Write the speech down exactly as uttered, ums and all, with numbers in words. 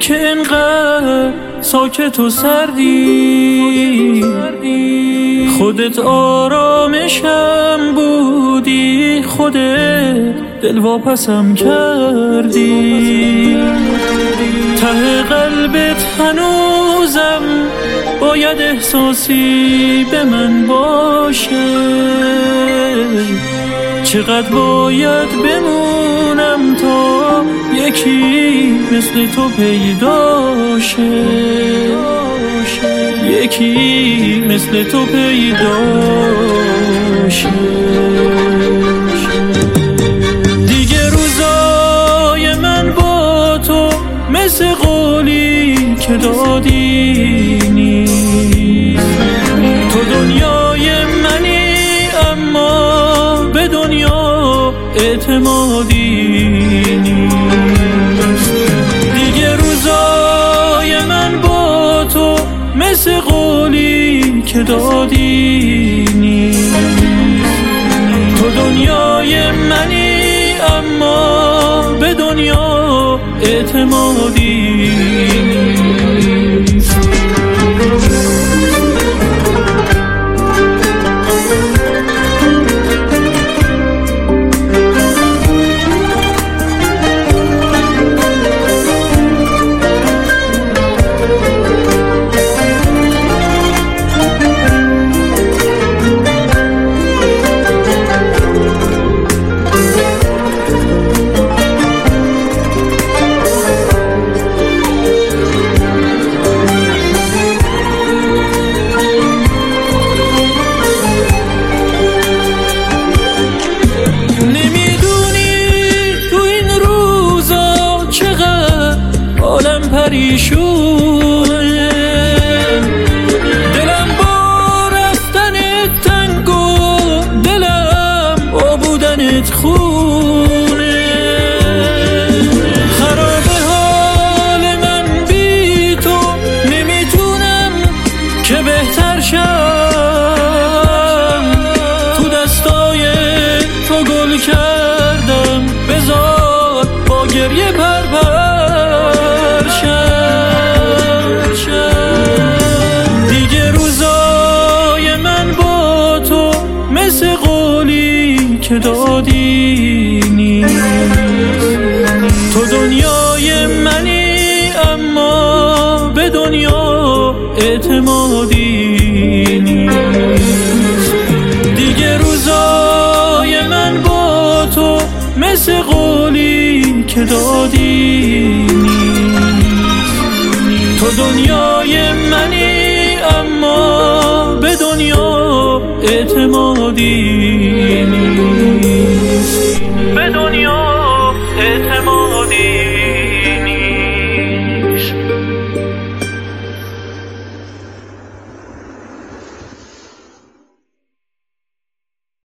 که انقدر ساکت و سردی، خودت آرامشم بودی، خودت دل واپسم کردی. ته قلبت هنوزم باید احساسی به من باشه، چقدر باید بمونم تا یکی مثل تو پیدا شه، یکی مثل تو پیدا شه. دیگه روزای من با تو مثل قولی که دادی نیست. تو دنیای منی اما به دنیا اعتمادی نیست. دیگه روزای من با تو مثل قولی که دادی نیست. تو دنیای منی اما به دنیا اعتمادی نیست. پریشونه دلم با رفتنت تنگ و دلم با بودنت خونه. خراب حال من بی تو، نمیتونم که بهتر شم. تو دستای تو گل کردم، بذار با گریه پر پر. دیگه روزای من با تو مثل قولی که دادی نیست. تو دنیای منی اما به دنیا اعتمادی نیست. دیگه روزای من با تو مثل قولی که دادی نیست. تو دنیای منی اما به دنیا اعتمادی نیست. به دنیا